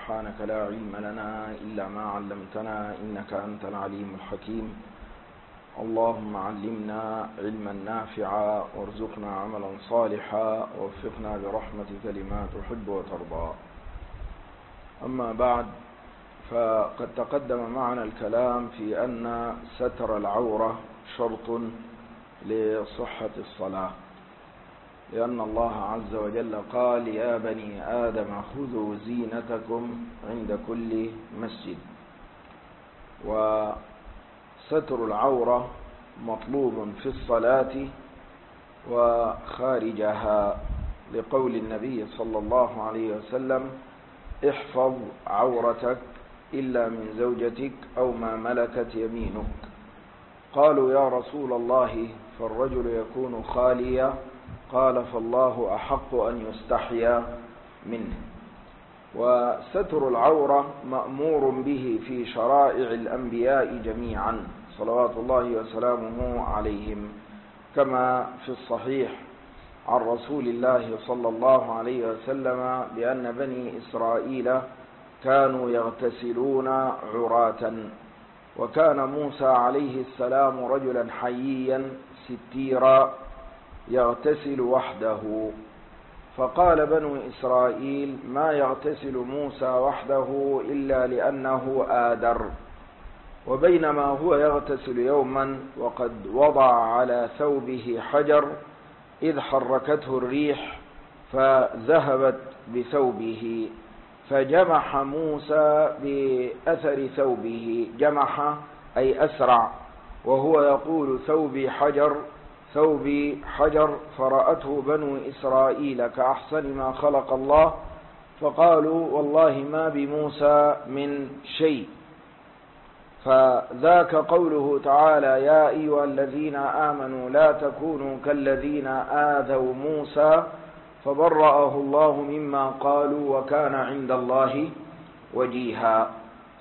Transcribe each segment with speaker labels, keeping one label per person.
Speaker 1: سبحانك لا علم لنا إلا ما علمتنا إنك أنت العليم الحكيم. اللهم علمنا علما نافعا وارزقنا عملا صالحا ووفقنا برحمتك لما تحب وترضى. أما بعد، فقد تقدم معنا الكلام في أن ستر العورة شرط لصحة الصلاة، لأن الله عز وجل قال: يا بني آدم خذوا زينتكم عند كل مسجد. وستر العورة مطلوب في الصلاة وخارجها، لقول النبي صلى الله عليه وسلم: احفظ عورتك إلا من زوجتك أو ما ملكت يمينك. قالوا: يا رسول الله، فالرجل يكون خاليا؟ قال: فالله أحق أن يستحيا منه. وستر العورة مأمور به في شرائع الأنبياء جميعا صلوات الله وسلامه عليهم، كما في الصحيح عن رسول الله صلى الله عليه وسلم بأن بني إسرائيل كانوا يغتسلون عراة، وكان موسى عليه السلام رجلا حييا ستيرا يغتسل وحده، فقال بنو إسرائيل: ما يغتسل موسى وحده إلا لأنه آدر. وبينما هو يغتسل يوما وقد وضع على ثوبه حجر، إذ حركته الريح فذهبت بثوبه، فجمح موسى بأثر ثوبه. جمح أي أسرع، وهو يقول: ثوبي حجر، ثوبي حجر. فرأته بنو إسرائيل كأحسن ما خلق الله، فقالوا: والله ما بموسى من شيء. فذاك قوله تعالى: يا أيها الذين آمنوا لا تكونوا كالذين آذوا موسى فبرأه الله مما قالوا وكان عند الله وجيها.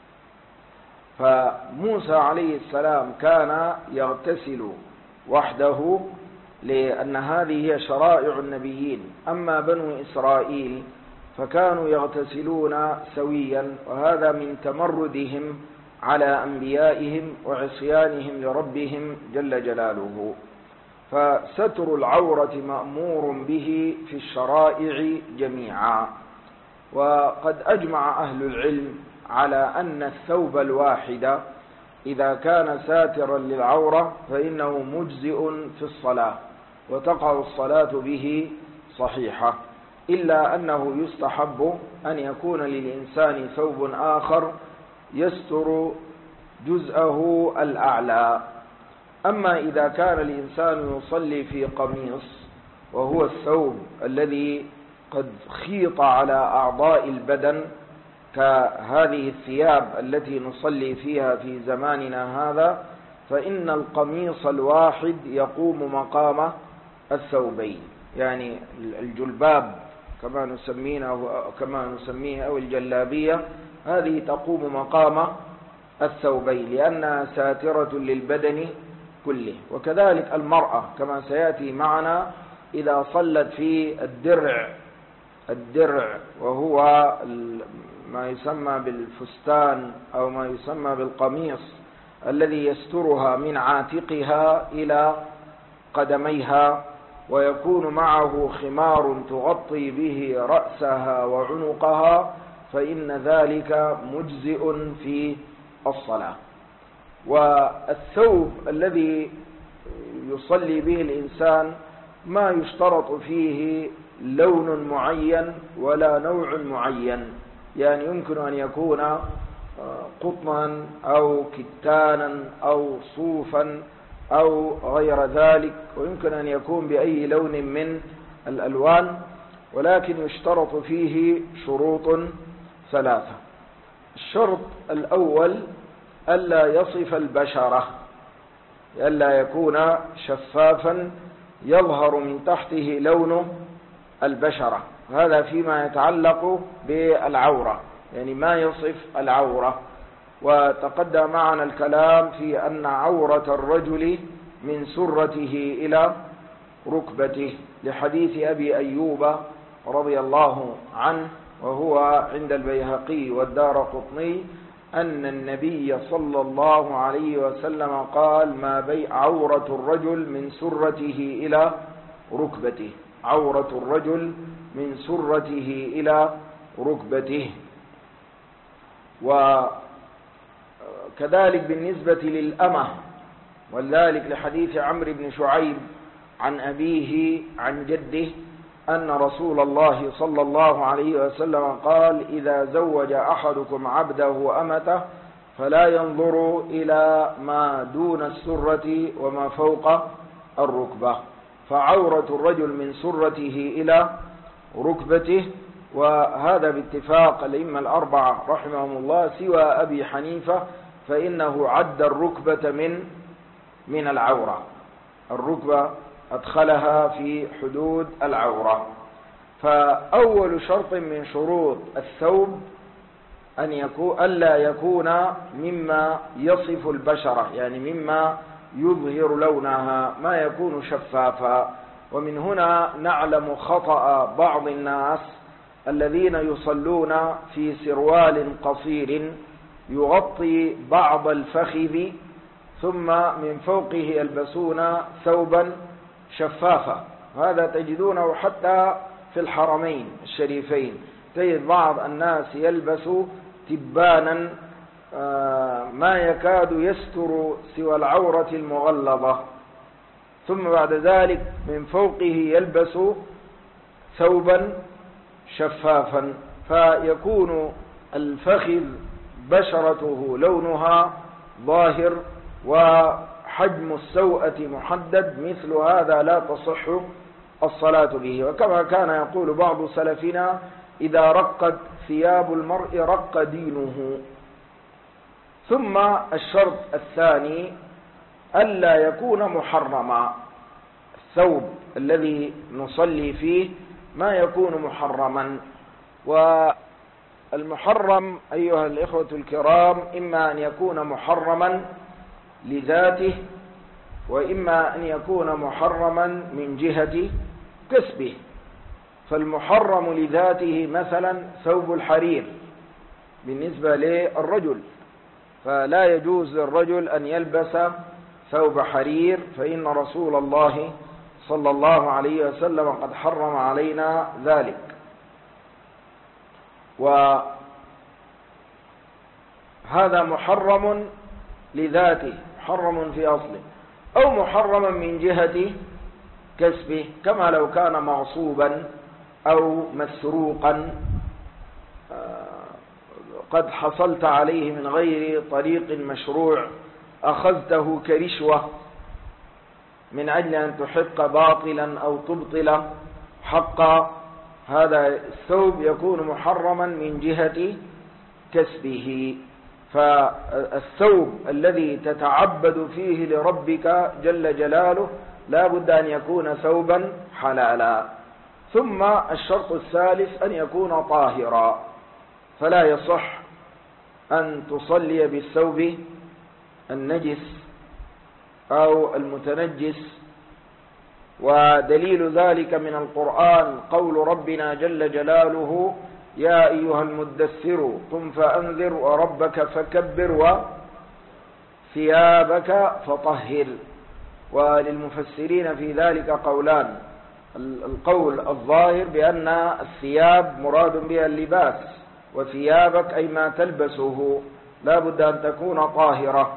Speaker 1: فموسى عليه السلام كان يغتسل وحده، لأن هذه هي شرائع النبيين. أما بنو إسرائيل فكانوا يغتسلون سويا، وهذا من تمردهم على أنبيائهم وعصيانهم لربهم جل جلاله. فستر العورة مأمور به في الشرائع جميعا. وقد أجمع أهل العلم على أن الثوب الواحد إذا كان ساترا للعورة فإنه مجزئ في الصلاة، وتقع الصلاة به صحيحة، إلا أنه يستحب أن يكون للإنسان ثوب آخر يستر جزءه الأعلى. أما إذا كان الإنسان يصلي في قميص، وهو الثوب الذي قد خيط على أعضاء البدن كهذه الثياب التي نصلي فيها في زماننا هذا، فإن القميص الواحد يقوم مقام الثوبين، يعني الجلباب كما نسميه أو الجلابية، هذه تقوم مقام الثوبين لأنها ساترة للبدن كله. وكذلك المرأة كما سيأتي معنا إذا صلت في الدرع وهو ما يسمى بالفستان أو ما يسمى بالقميص الذي يسترها من عاتقها إلى قدميها، ويكون معه خمار تغطي به رأسها وعنقها، فإن ذلك مجزئ في الصلاة. والثوب الذي يصلي به الإنسان ما يشترط فيه لون معين ولا نوع معين، يعني يمكن أن يكون قطنا أو كتانا أو صوفا أو غير ذلك، ويمكن أن يكون بأي لون من الألوان، ولكن يشترط فيه شروط ثلاثة. الشرط الأول: ألا يصف البشرة، ألا يكون شفافا يظهر من تحته لون البشرة، هذا فيما يتعلق بالعورة، يعني ما يصف العورة. وتقدم معنا الكلام في أن عورة الرجل من سرته إلى ركبته، لحديث أبي أيوب رضي الله عنه وهو عند البيهقي والدارقطني أن النبي صلى الله عليه وسلم قال: ما عورة الرجل من سرته إلى ركبته، عورة الرجل من سرته إلى ركبته. وكذلك بالنسبة للأمة، وذلك لحديث عمرو بن شعيب عن أبيه عن جده أن رسول الله صلى الله عليه وسلم قال: إذا زوج أحدكم عبده أمته فلا ينظر إلى ما دون السرة وما فوق الركبة، فعورة الرجل من سرته إلى ركبته. وهذا باتفاق الأئمة الأربعة رحمهم الله سوى أبي حنيفة، فإنه عد الركبة من العورة، الركبة أدخلها في حدود العورة. فأول شرط من شروط الثوب ألا يكون مما يصف البشرة، يعني مما يظهر لونها، ما يكون شفافا. ومن هنا نعلم خطأ بعض الناس الذين يصلون في سروال قصير يغطي بعض الفخذ، ثم من فوقه يلبسون ثوبا شفافا. هذا تجدونه حتى في الحرمين الشريفين، تجد بعض الناس يلبس تبانا ما يكاد يستر سوى العورة المغلظة، ثم بعد ذلك من فوقه يلبس ثوبا شفافا، فيكون الفخذ بشرته لونها ظاهر وحجم السوءة محدد، مثل هذا لا تصح الصلاة به. وكما كان يقول بعض سلفنا: إذا رقت ثياب المرء رق دينه. ثم الشرط الثاني ألا يكون محرما، الثوب الذي نصلي فيه ما يكون محرما. والمحرم أيها الإخوة الكرام إما أن يكون محرما لذاته، وإما أن يكون محرما من جهة كسبه. فالمحرم لذاته مثلا ثوب الحرير بالنسبة للرجل، فلا يجوز للرجل أن يلبس ثوب حرير، فإن رسول الله صلى الله عليه وسلم قد حرم علينا ذلك. وهذا محرم لذاته، محرم في أصله، أو محرما من جهة كسبه، كما لو كان مغصوبا أو مسروقا قد حصلت عليه من غير طريق مشروع، أخذته كرشوة من أجل أن تحق باطلا أو تبطل حقا، هذا الثوب يكون محرما من جهة كسبه. فالثوب الذي تتعبد فيه لربك جل جلاله لا بد أن يكون ثوبا حلالا. ثم الشرط الثالث أن يكون طاهرا، فلا يصح أن تصلي بالثوب النجس أو المتنجس. ودليل ذلك من القرآن قول ربنا جل جلاله: يا أيها المدثر قم فأنذر وربك فكبر وثيابك فطهر. وللمفسرين في ذلك قولان: القول الظاهر بأن الثياب مراد بها اللباس، وثيابك أي ما تلبسه لا بد أن تكون طاهرة.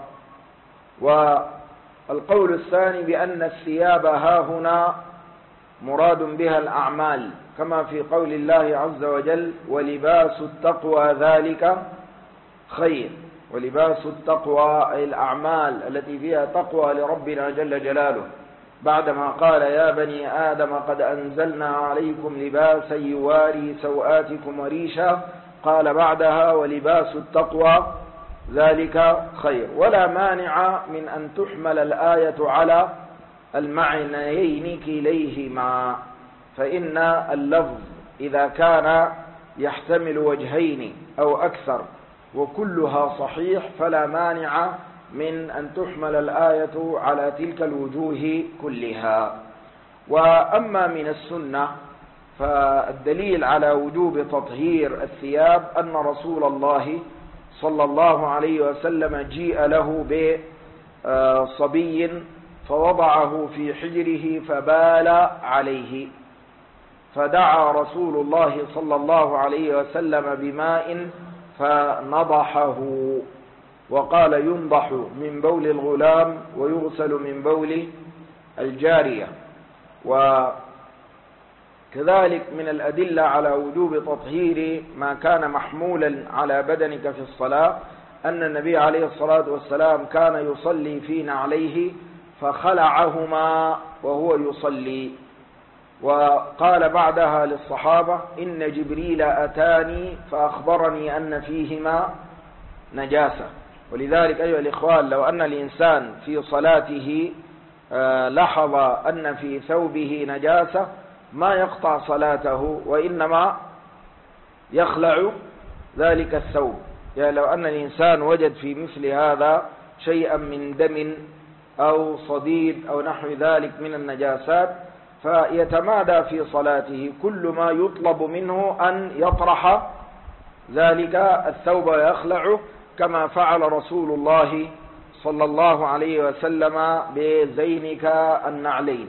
Speaker 1: والقول الثاني بأن الثياب هاهنا مراد بها الأعمال، كما في قول الله عز وجل: ولباس التقوى ذلك خير. ولباس التقوى أي الأعمال التي فيها تقوى لربنا جل جلاله، بعدما قال: يا بني آدم قد أنزلنا عليكم لباسا يواري سوآتكم وريشا، قال بعدها: ولباس التقوى ذلك خير. ولا مانع من أن تحمل الآية على المعنيين كليهما، فإن اللفظ إذا كان يحتمل وجهين أو أكثر وكلها صحيح فلا مانع من أن تحمل الآية على تلك الوجوه كلها. وأما من السنة فالدليل على وجوب تطهير الثياب أن رسول الله صلى الله عليه وسلم جيء له بصبي فوضعه في حجره فبال عليه، فدعا رسول الله صلى الله عليه وسلم بماء فنضحه، وقال ينضح من بول الغلام ويغسل من بول الجارية. وكذلك من الأدلة على وجوب تطهير ما كان محمولا على بدنك في الصلاة أن النبي عليه الصلاة والسلام كان يصلي في نعليه فخلعهما وهو يصلي، وقال بعدها للصحابة إن جبريل أتاني فأخبرني أن فيهما نجاسة. ولذلك أيها الإخوان، لو أن الإنسان في صلاته لاحظ أن في ثوبه نجاسة ما يقطع صلاته وإنما يخلع ذلك الثوب. يعني لو أن الإنسان وجد في مثل هذا شيئا من دم أو صديد أو نحو ذلك من النجاسات فيتمادى في صلاته، كل ما يطلب منه أن يطرح ذلك الثوب ويخلعه كما فعل رسول الله صلى الله عليه وسلم بزينك النعلين.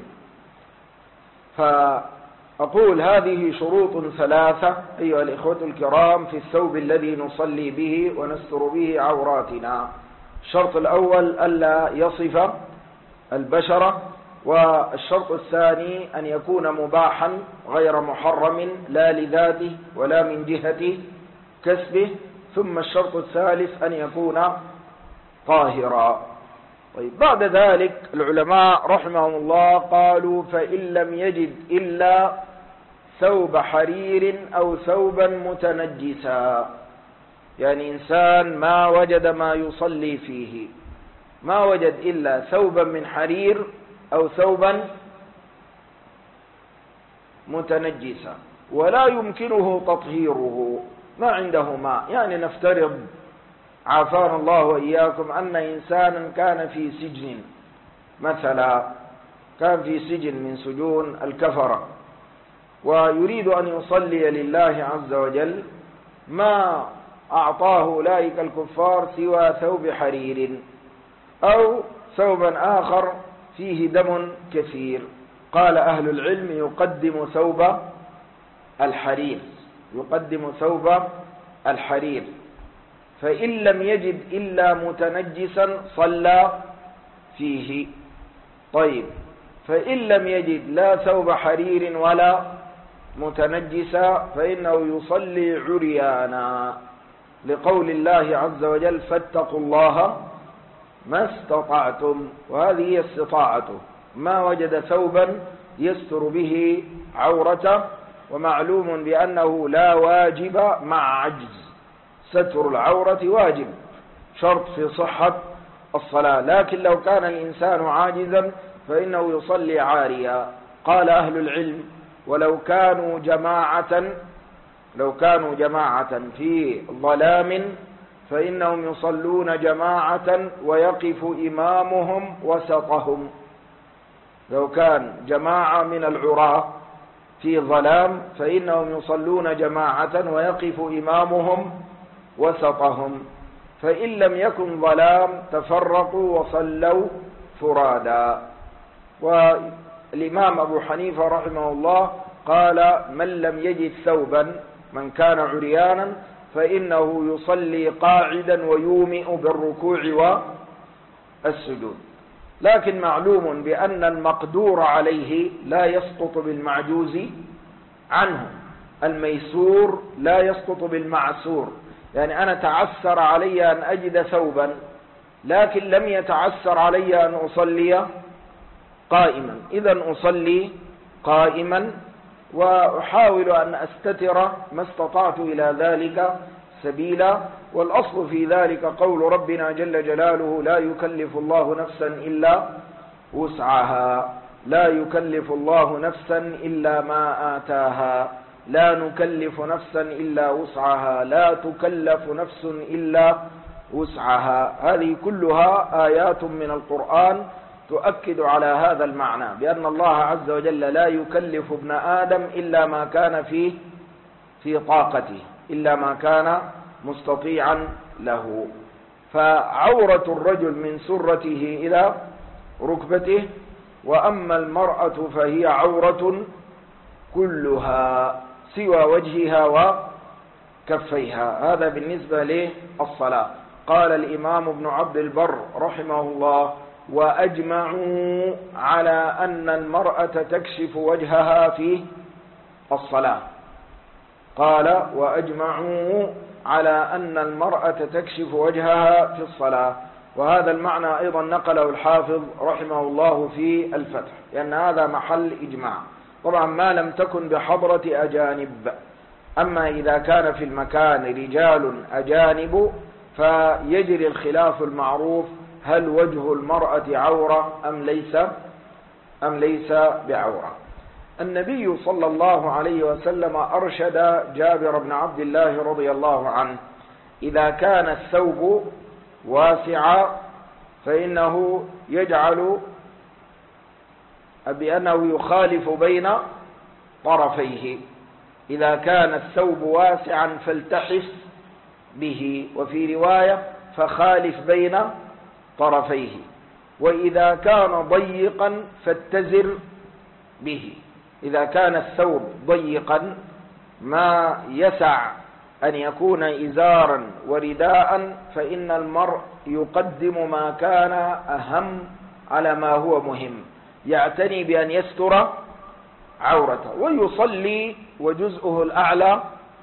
Speaker 1: فأقول هذه شروط ثلاثة أيها الإخوة الكرام في الثوب الذي نصلي به ونستر به عوراتنا. الشرط الأول ألا يصف البشرة، والشرط الثاني أن يكون مباحا غير محرم لا لذاته ولا من جهة كسبه، ثم الشرط الثالث أن يكون طاهرا. طيب بعد ذلك العلماء رحمهم الله قالوا فإن لم يجد إلا ثوب حرير أو ثوبا متنجسا، يعني إنسان ما وجد ما يصلي فيه، ما وجد إلا ثوبا من حرير أو ثوبا متنجسا ولا يمكنه تطهيره، ما عنده ماء. يعني نفترض عافانا الله وإياكم أن إنسانا كان في سجن مثلا، كان في سجن من سجون الكفرة ويريد أن يصلي لله عز وجل، ما أعطاه أولئك الكفار سوى ثوب حرير أو ثوبا آخر فيه دم كثير. قال أهل العلم يقدم ثوب الحرير، يقدم ثوب الحرير. فإن لم يجد إلا متنجسا صلى فيه. طيب فإن لم يجد لا ثوب حرير ولا متنجسا فإنه يصلي عريانا، لقول الله عز وجل فاتقوا الله ما استطعتم، وهذه هي استطاعته، ما وجد ثوبا يستر به عورته. ومعلوم بأنه لا واجب مع عجز، ستر العورة واجب شرط في صحة الصلاة، لكن لو كان الإنسان عاجزا فإنه يصلي عاريا. قال أهل العلم ولو كانوا جماعة في ظلام فإنهم يصلون جماعة ويقف إمامهم وسطهم. لو كان جماعة من العراة في ظلام فإنهم يصلون جماعة ويقف إمامهم وسطهم، فإن لم يكن ظلام تفرقوا وصلوا فرادا. والإمام أبو حنيفة رحمه الله قال من لم يجد ثوبا، من كان عريانا فإنه يصلي قاعدا ويومئ بالركوع والسجود. لكن معلوم بأن المقدور عليه لا يسقط بالمعجوز عنه، الميسور لا يسقط بالمعسور. يعني أنا تعسر علي أن أجد ثوبا لكن لم يتعسر علي أن أصلي قائما، إذن أصلي قائما وأحاول أن أستتر ما استطعت إلى ذلك سبيلا. والأصل في ذلك قول ربنا جل جلاله لا يكلف الله نفسا إلا وسعها، لا يكلف الله نفسا إلا ما آتاها، لا نكلف نفسا إلا وسعها، لا تكلف نفس إلا وسعها. هذه كلها آيات من القرآن تؤكد على هذا المعنى بأن الله عز وجل لا يكلف ابن آدم إلا ما كان في طاقته، إلا ما كان مستطيعا له. فعورة الرجل من سرته إلى ركبته، وأما المرأة فهي عورة كلها سوى وجهها وكفيها. هذا بالنسبة للصلاة. قال الإمام ابن عبد البر رحمه الله: وأجمعوا على أن المرأة تكشف وجهها في الصلاة. قال: وأجمعوا على أن المرأة تكشف وجهها في الصلاة. وهذا المعنى أيضا نقله الحافظ رحمه الله في الفتح، لأن هذا محل إجماع، طبعا ما لم تكن بحضرة أجانب. أما إذا كان في المكان رجال أجانب فيجري الخلاف المعروف: هل وجه المرأة عورة أم ليس بعورة؟ النبي صلى الله عليه وسلم أرشد جابر بن عبد الله رضي الله عنه: إذا كان الثوب واسعا فإنه يجعل بأنه يخالف بين طرفيه. إذا كان الثوب واسعا فالتحف به، وفي رواية فخالف بين طرفيه. وإذا كان ضيقا فاتزر به. إذا كان الثوب ضيقا ما يسع أن يكون إزارا ورداء فإن المرء يقدم ما كان أهم على ما هو مهم، يعتني بأن يستر عورته، ويصلي وجزءه الأعلى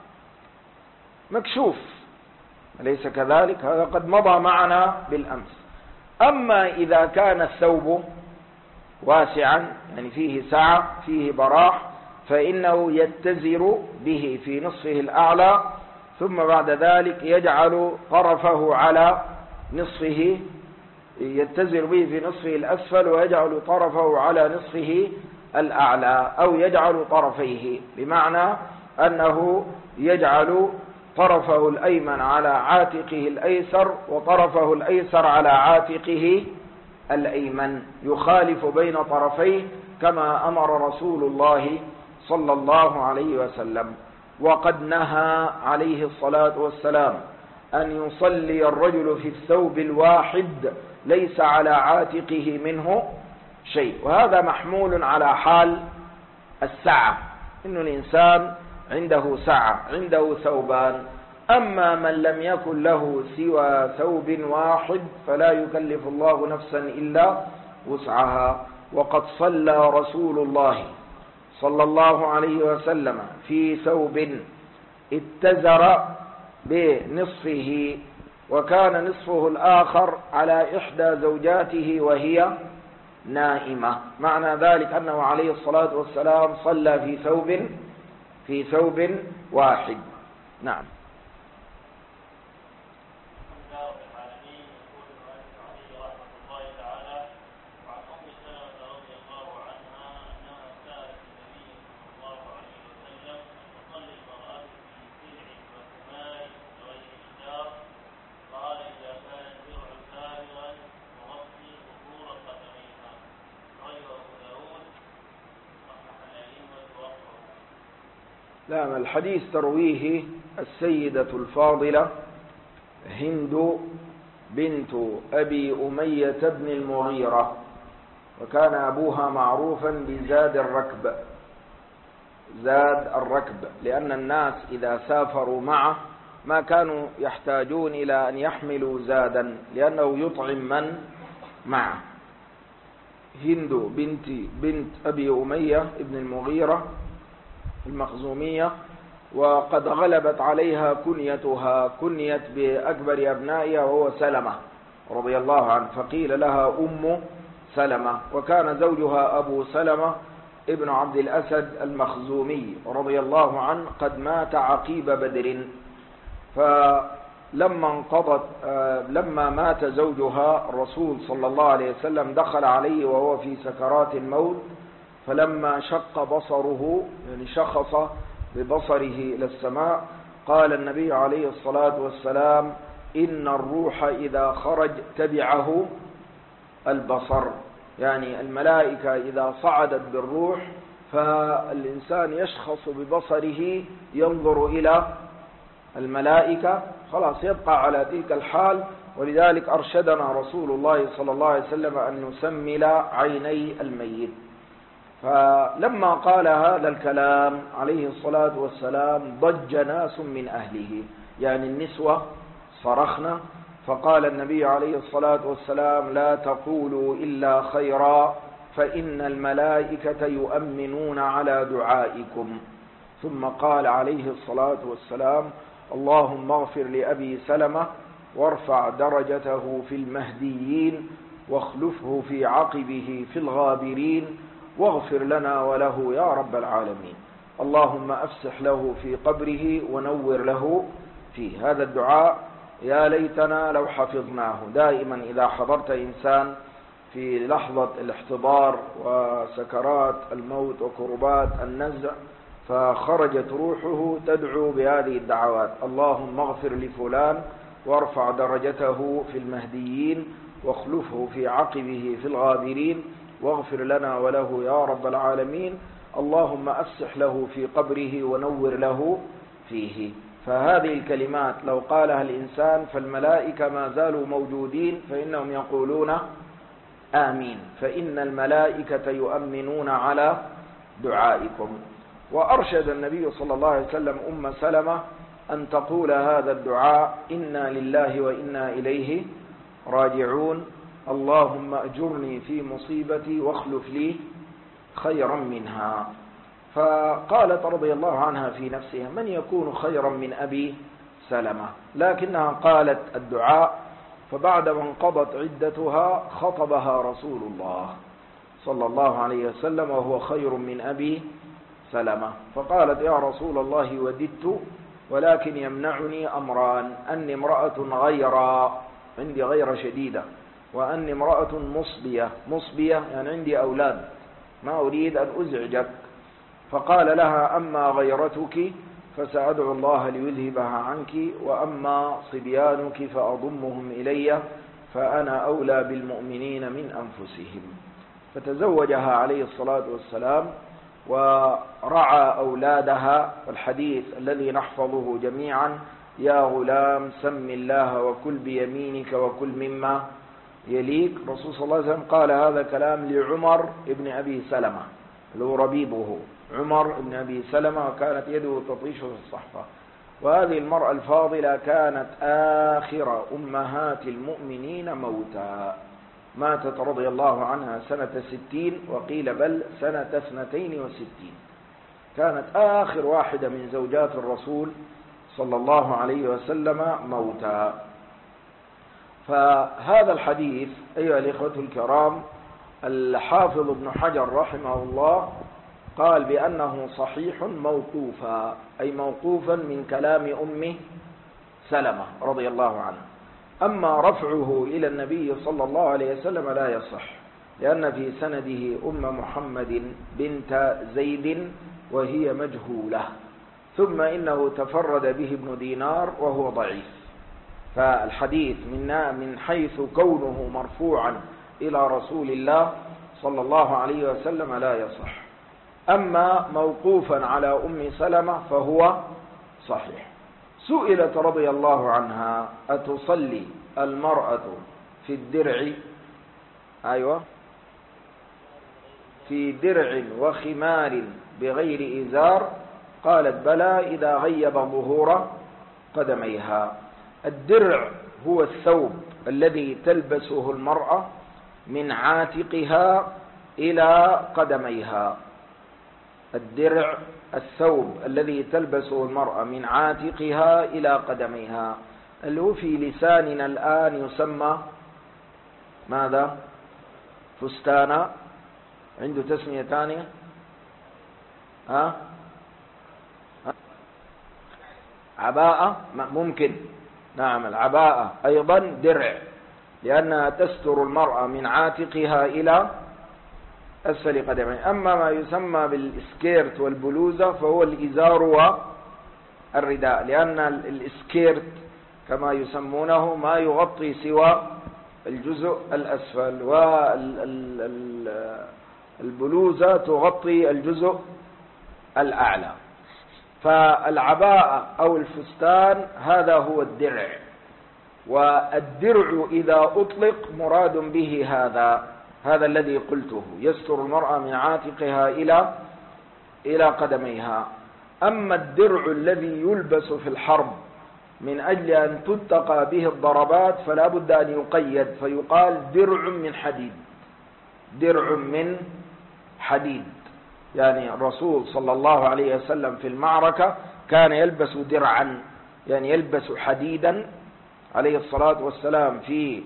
Speaker 1: مكشوف، أليس كذلك؟ هذا قد مضى معنا بالأمس. أما إذا كان الثوب واسعا يعني فيه سعة فيه براح فإنه يتزر به في نصفه الأعلى، ثم بعد ذلك يجعل طرفه على نصفه، يتزر به في نصفه الأسفل ويجعل طرفه على نصفه الأعلى، أو يجعل طرفيه، بمعنى أنه يجعل طرفه الأيمن على عاتقه الأيسر وطرفه الأيسر على عاتقه الأيمن، يخالف بين طرفيه كما أمر رسول الله صلى الله عليه وسلم. وقد نهى عليه الصلاة والسلام أن يصلي الرجل في الثوب الواحد ليس على عاتقه منه شيء، وهذا محمول على حال السعة، إن الإنسان عنده سعة، عنده ثوبان. أما من لم يكن له سوى ثوب واحد فلا يكلف الله نفسا إلا وسعها. وقد صلى رسول الله صلى الله عليه وسلم في ثوب اتزر بنصفه، وكان نصفه الآخر على إحدى زوجاته وهي نائمة. معنى ذلك أنه عليه الصلاة والسلام صلى في ثوب واحد. نعم. نعم. الحديث ترويه السيدة الفاضلة هند بنت أبي أمية بن المغيرة، وكان أبوها معروفا بزاد الركب، زاد الركب، لأن الناس إذا سافروا معه ما كانوا يحتاجون إلى أن يحملوا زادا لأنه يطعم من معه. هند بنت أبي أمية بن المغيرة المخزومية، وقد غلبت عليها كنيتها، كنيت بأكبر أبنائها وهو سلمة رضي الله عنه، فقيل لها أم سلمة. وكان زوجها أبو سلمة ابن عبد الأسد المخزومي رضي الله عنه قد مات عقيب بدر. لما مات زوجها الرسول صلى الله عليه وسلم دخل عليه وهو في سكرات الموت، فلما شق بصره يعني شخص ببصره إلى السماء قال النبي عليه الصلاة والسلام: إن الروح إذا خرج تبعه البصر، يعني الملائكة إذا صعدت بالروح فالإنسان يشخص ببصره ينظر إلى الملائكة، خلاص يبقى على تلك الحال. ولذلك أرشدنا رسول الله صلى الله عليه وسلم أن نسمل عيني الميت. فلما قال هذا الكلام عليه الصلاة والسلام ضج ناس من أهله، يعني النسوة صرخنا، فقال النبي عليه الصلاة والسلام لا تقولوا إلا خيرا فإن الملائكة يؤمنون على دعائكم. ثم قال عليه الصلاة والسلام اللهم اغفر لأبي سلمة وارفع درجته في المهديين واخلفه في عقبه في الغابرين واغفر لنا وله يا رب العالمين. اللهم أفسح له في قبره ونور له فيه. هذا الدعاء يا ليتنا لو حفظناه دائما إذا حضرت إنسان في لحظة الاحتضار وسكرات الموت وكربات النزع فخرجت روحه تدعو بهذه الدعوات: اللهم اغفر لفلان وارفع درجته في المهديين واخلفه في عقبه في الغابرين واغفر لنا وله يا رب العالمين. اللهم أفسح له في قبره ونور له فيه. فهذه الكلمات لو قالها الإنسان فالملائكة ما زالوا موجودين فإنهم يقولون آمين، فإن الملائكة يؤمنون على دعائكم. وأرشد النبي صلى الله عليه وسلم أم سلمة أن تقول هذا الدعاء: إنا لله وإنا إليه راجعون، اللهم أجرني في مصيبتي واخلف لي خيرا منها. فقالت رضي الله عنها في نفسها: من يكون خيرا من أبي سلمة؟ لكنها قالت الدعاء، فبعدما انقضت عدتها خطبها رسول الله صلى الله عليه وسلم وهو خير من أبي سلمة، فقالت: يا رسول الله وددت ولكن يمنعني أمران: أني امرأة غيرا، عندي غيرة شديدة، وأني امرأة مصبية يعني عندي أولاد، ما أريد أن أزعجك. فقال لها: أما غيرتك فسأدعو الله ليذهبها عنك، وأما صبيانك فأضمهم إلي فأنا أولى بالمؤمنين من أنفسهم. فتزوجها عليه الصلاة والسلام ورعى أولادها. والحديث الذي نحفظه جميعا: يا غلام سم الله وكل بيمينك وكل مما يليك. الرسول صلى الله عليه وسلم قال هذا كلام لعمر ابن أبي سلمة اللي هو ربيبه، عمر ابن أبي سلمة، وكانت يده تطيش في الصحفة. وهذه المرأة الفاضلة كانت آخر أمهات المؤمنين موتا، ماتت رضي الله عنها سنة 60 وقيل بل سنة 62. كانت آخر واحدة من زوجات الرسول صلى الله عليه وسلم موتا. فهذا الحديث أيها الإخوة الكرام الحافظ ابن حجر رحمه الله قال بأنه صحيح موقوفا، أي موقوفا من كلام أم سلمة رضي الله عنها. أما رفعه إلى النبي صلى الله عليه وسلم لا يصح، لأن في سنده أم محمد بنت زيد وهي مجهولة، ثم إنه تفرد به ابن دينار وهو ضعيف. فالحديث من حيث كونه مرفوعا إلى رسول الله صلى الله عليه وسلم لا يصح. أما موقوفا على أم سلمة فهو صحيح. سئلت رضي الله عنها: أتصلي المرأة في الدرع؟ أيوة، في درع وخمار بغير إزار؟ قالت: بلى إذا غيب ظهور قدميها. الدرع هو الثوب الذي تلبسه المرأة من عاتقها إلى قدميها. الدرع الثوب الذي تلبسه المرأة من عاتقها إلى قدميها، اللي هو في لساننا الآن يسمى ماذا؟ فستانا، عنده تسمية ثانية؟ عباءة ممكن، نعم العباءة أيضا درع، لأنها تستر المرأة من عاتقها إلى أسفل قدميها. أما ما يسمى بالإسكيرت والبلوزة فهو الإزار والرداء، لأن الإسكيرت كما يسمونه ما يغطي سوى الجزء الأسفل، والبلوزة تغطي الجزء الأعلى. فالعباءة أو الفستان هذا هو الدرع، والدرع إذا أطلق مراد به هذا الذي قلته، يستر المرأة من عاتقها إلى قدميها. أما الدرع الذي يلبس في الحرب من أجل أن تتقى به الضربات فلا بد أن يقيد، فيقال درع من حديد، درع من حديد. يعني الرسول صلى الله عليه وسلم في المعركة كان يلبس درعا، يعني يلبس حديدا عليه الصلاة والسلام في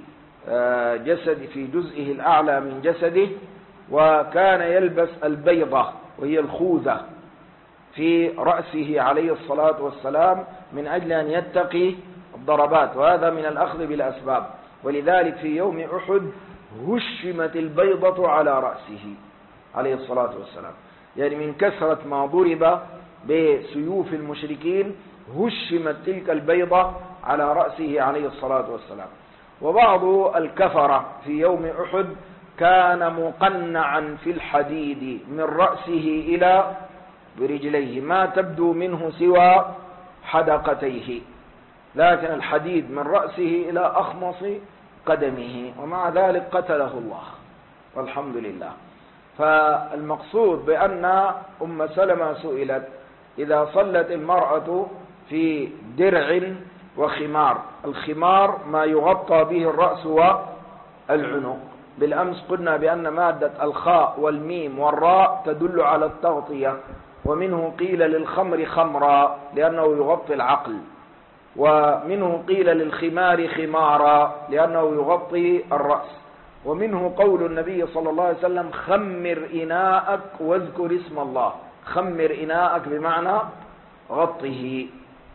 Speaker 1: جزئه الأعلى من جسده، وكان يلبس البيضة وهي الخوذة في رأسه عليه الصلاة والسلام من أجل أن يتقي الضربات، وهذا من الأخذ بالأسباب. ولذلك في يوم أحد هشمت البيضة على رأسه عليه الصلاة والسلام، يعني من كثرة ما ضرب بسيوف المشركين هشمت تلك البيضة على رأسه عليه الصلاة والسلام. وبعض الكفرة في يوم أحد كان مقنعا في الحديد من رأسه إلى برجليه، ما تبدو منه سوى حدقتيه، لكن الحديد من رأسه إلى أخمص قدمه، ومع ذلك قتله الله والحمد لله. فالمقصود بأن أم سلمة سئلت إذا صلت المرأة في درع وخمار، الخمار ما يغطى به الرأس والعنق. بالأمس قلنا بأن مادة الخاء والميم والراء تدل على التغطية، ومنه قيل للخمر خمرا لأنه يغطي العقل، ومنه قيل للخمار خمارا لأنه يغطي الرأس، ومنه قول النبي صلى الله عليه وسلم خمر إناءك واذكر اسم الله، خمر إناءك بمعنى غطه.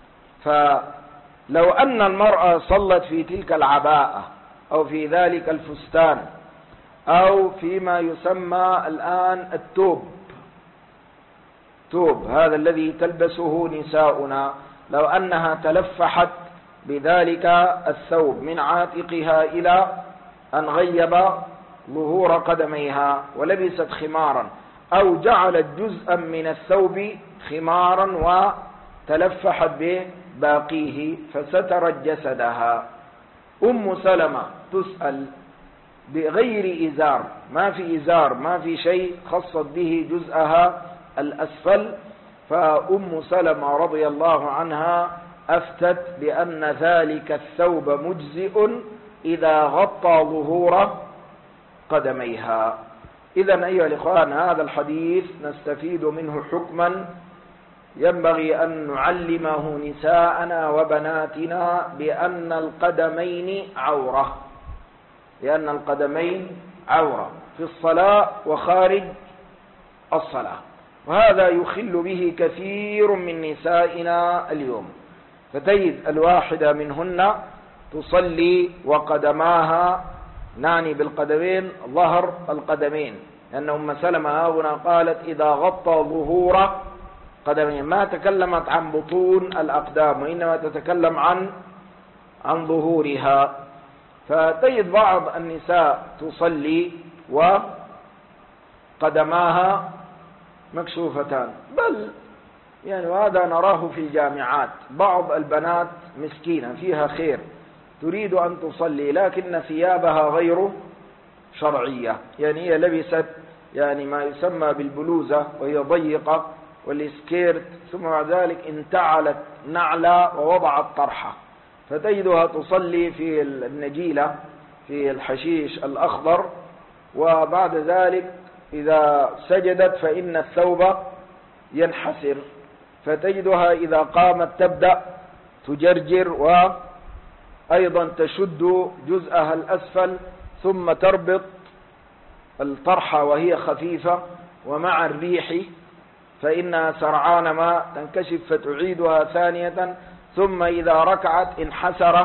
Speaker 1: فلو أن المرأة صلت في تلك العباءة أو في ذلك الفستان أو فيما يسمى الآن التوب، هذا الذي تلبسه نساؤنا، لو أنها تلفحت بذلك الثوب من عاتقها إلى أن غيب ظهور قدميها ولبست خمارا، أو جعلت جزءا من الثوب خمارا وتلفحت بباقيه فسترت جسدها. أم سلمة تسأل بغير إزار، ما في إزار، ما في شيء خصت به جزءها الأسفل، فأم سلمة رضي الله عنها أفتت بأن ذلك الثوب مجزئ إذا غطى ظهور قدميها. إذن أيها الإخوان، هذا الحديث نستفيد منه حكما ينبغي أن نعلمه نساءنا وبناتنا بأن القدمين عورة، لأن القدمين عورة في الصلاة وخارج الصلاة، وهذا يخل به كثير من نسائنا اليوم. فتجد الواحدة منهن تصلي وقدماها، نعني بالقدمين ظهر القدمين، لأن أم سلمة هنا قالت إذا غطى ظهور قدمين، ما تكلمت عن بطون الأقدام وإنما تتكلم عن ظهورها. فتجد بعض النساء تصلي وقدماها مكشوفتان، بل يعني وهذا نراه في الجامعات، بعض البنات مسكينة فيها خير تريد أن تصلي لكن ثيابها غير شرعية، يعني هي لبست يعني ما يسمى بالبلوزة وهي ضيقة والسكيرت، ثم بعد ذلك انتعلت نعلة ووضعت طرحة، فتجدها تصلي في النجيلة في الحشيش الأخضر، وبعد ذلك إذا سجدت فإن الثوب ينحسر، فتجدها إذا قامت تبدأ تجرجر وأيضا تشد جزءها الأسفل ثم تربط الطرحة وهي خفيفة، ومع الريح فإنها سرعان ما تنكشف فتعيدها ثانية، ثم إذا ركعت انحسر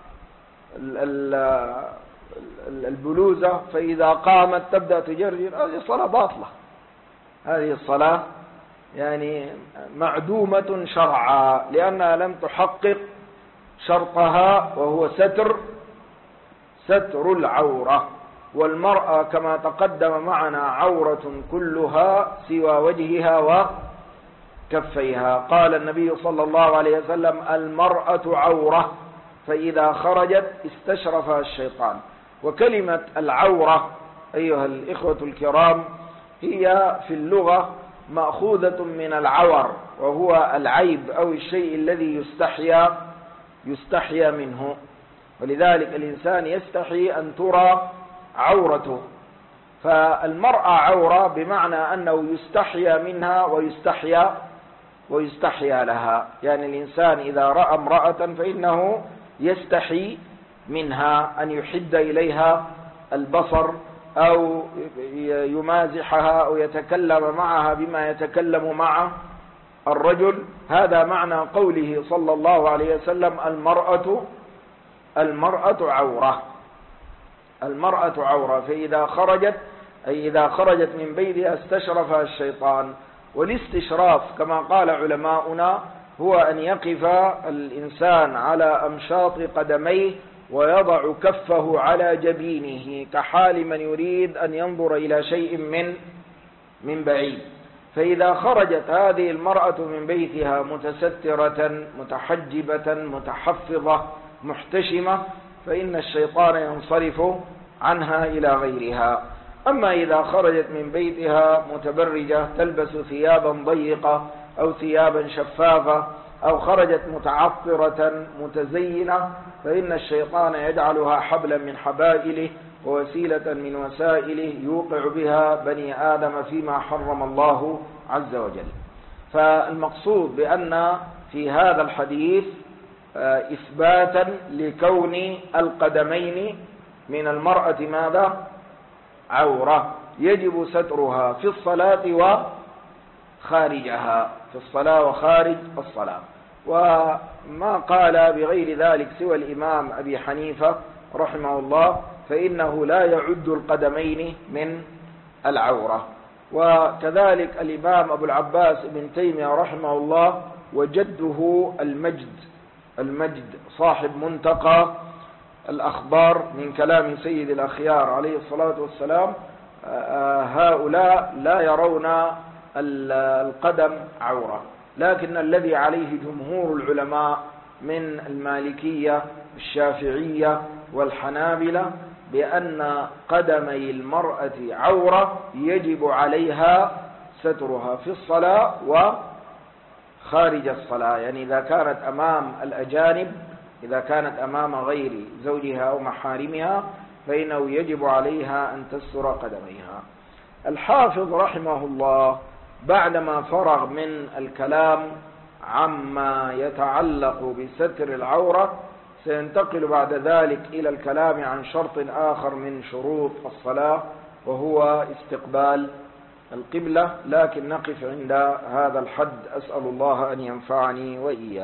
Speaker 1: البلوزة، فإذا قامت تبدأ تجرجر. هذه الصلاة باطلة، هذه الصلاة يعني معدومة شرعا، لأنها لم تحقق شرطها وهو ستر العورة. والمرأة كما تقدم معنا عورة كلها سوى وجهها وكفيها. قال النبي صلى الله عليه وسلم: المرأة عورة، فإذا خرجت استشرفها الشيطان. وكلمة العورة أيها الإخوة الكرام هي في اللغة مأخوذة من العور، وهو العيب أو الشيء الذي يستحيا منه، ولذلك الإنسان يستحي أن ترى عورته. فالمرأة عورة بمعنى أنه يستحيا منها ويستحيا لها، يعني الإنسان إذا رأى امرأة فإنه يستحي منها أن يحد إليها البصر أو يمازحها أو يتكلم معها بما يتكلم مع الرجل. هذا معنى قوله صلى الله عليه وسلم: المرأة عورة. المرأة عورة، فإذا خرجت أي إذا خرجت من بيتها استشرفها الشيطان. والاستشراف كما قال علماؤنا هو أن يقف الإنسان على أمشاط قدميه ويضع كفه على جبينه كحال من يريد أن ينظر إلى شيء من بعيد. فإذا خرجت هذه المرأة من بيتها متسترة متحجبة متحفظة محتشمة فإن الشيطان ينصرف عنها إلى غيرها. أما إذا خرجت من بيتها متبرجة تلبس ثيابا ضيقة أو ثيابا شفافة أو خرجت متعطرة متزينة فإن الشيطان يجعلها حبلا من حبائله ووسيلة من وسائله يوقع بها بني آدم فيما حرم الله عز وجل. فالمقصود بأن في هذا الحديث إثباتا لكون القدمين من المرأة ماذا؟ عورة، يجب سترها في الصلاة وخارجها، في الصلاة وخارج الصلاة. وما قال بغير ذلك سوى الإمام أبي حنيفة رحمه الله، فإنه لا يعد القدمين من العورة. وكذلك الإمام أبو العباس ابن تيمية رحمه الله وجده المجد صاحب منتقى الأخبار من كلام سيد الأخيار عليه الصلاة والسلام، هؤلاء لا يرون القدم عورة، لكن الذي عليه جمهور العلماء من المالكية الشافعية والحنابلة بأن قدمي المرأة عورة يجب عليها سترها في الصلاة وخارج الصلاة. يعني إذا كانت أمام الأجانب، إذا كانت أمام غير زوجها أو محارمها فإنه يجب عليها أن تستر قدميها. الحافظ رحمه الله بعدما فرغ من الكلام عما يتعلق بستر العورة سينتقل بعد ذلك إلى الكلام عن شرط آخر من شروط الصلاة وهو استقبال القبلة، لكن نقف عند هذا الحد. أسأل الله أن ينفعني وإياكم.